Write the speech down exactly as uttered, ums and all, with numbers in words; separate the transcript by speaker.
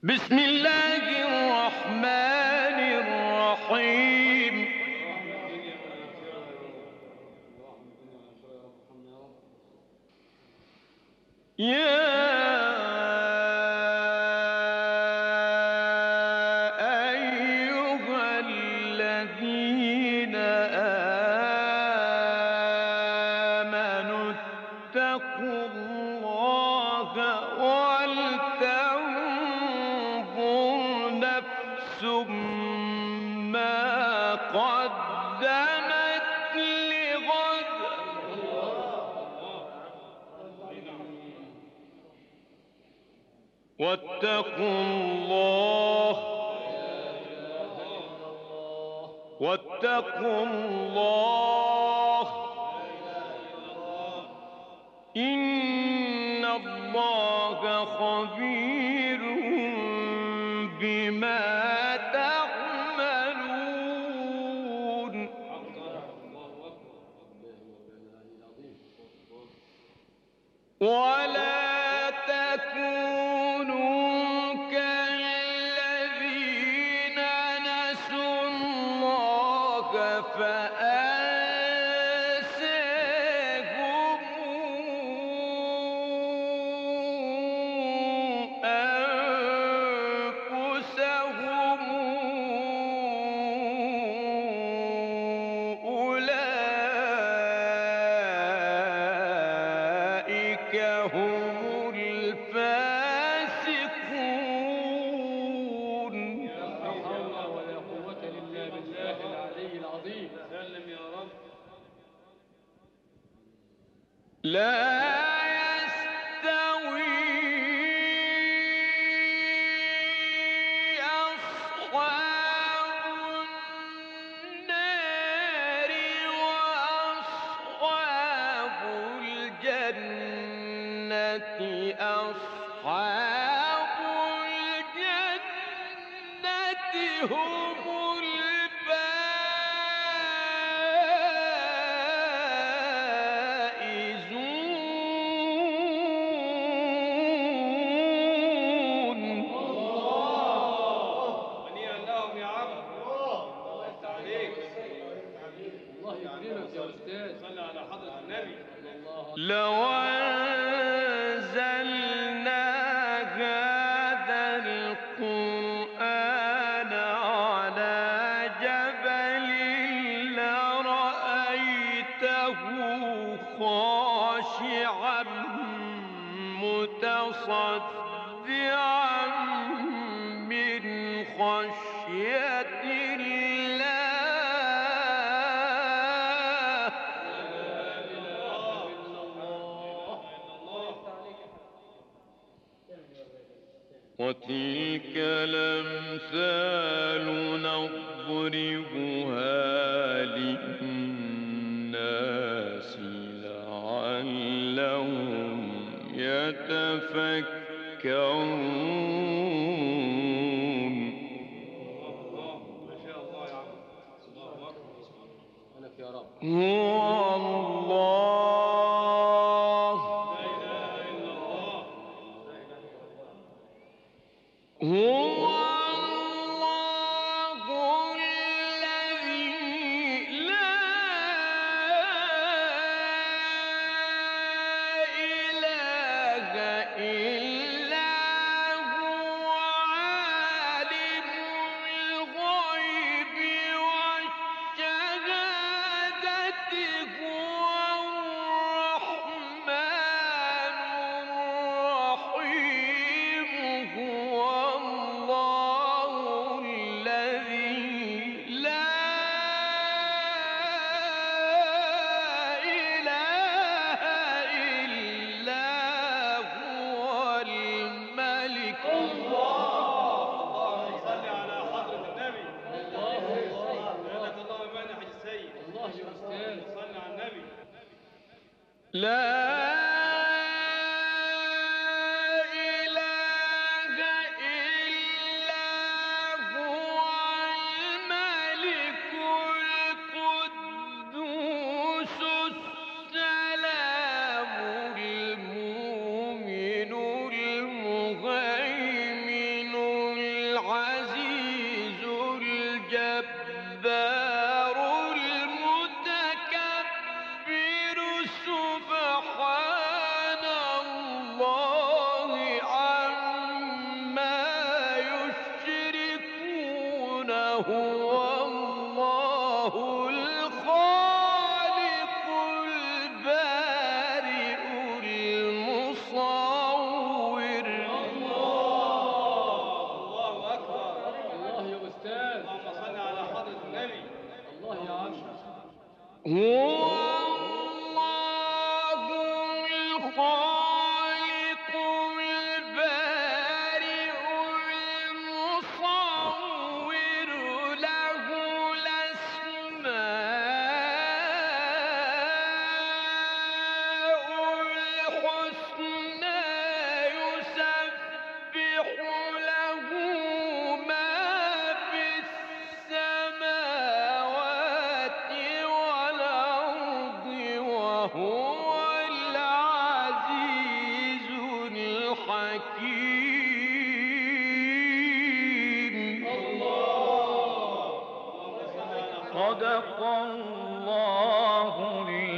Speaker 1: بسم الله الرحمن الرحيم. يا أيها الذين آمنوا اتقوا الله ولتنظر نفس ما قدمت لغد واتقوا الله واتقوا الله إن الله خبير بما تعملون. ولا تكونوا كالذين نسوا الله فأنساهم أنفسهم أولئك هم الفاسقون.
Speaker 2: لا حول ولا قوة إلا بالله العلي العظيم. سلم يا رب.
Speaker 1: لا يستوي أصحاب النار وأصحاب الجنة أصحاب الجنة هم الفائزون.
Speaker 2: هنيئا لهم يا عم. الله يفتح عليك. الله يكرمك يا أستاذ. صلى على حضرة النبي.
Speaker 1: لو أنزلنا هذا القرآن على جبل لرأيته خاشعا متصدعا من خشية الله. وتلك الأمثال نضربها للناس لعلهم يتفكرون.
Speaker 2: ما شاء الله يا عم. الله أكبر. لك يا رب.
Speaker 1: هو الله
Speaker 2: لا إله إلا الله.
Speaker 1: هو الله الذي لا إله إلا هو عالم الغيب والشهادة هو الرحمن الرحيم. هو الله الذي لا إله إلا هو الملك.
Speaker 2: اللهم صل على حضرة النبي. الله سبحانك اللهم بارك حج السيد. الله يا أستاذ. صل على النبي.
Speaker 1: لا إله إلا هو الملك القدوس السلام المؤمن المهيمن هو الله الخالق البارئ المصور له الأسماء الحسنى يسبح له ما في السماوات والأرض وهو العزيز الحكيم. صدق الله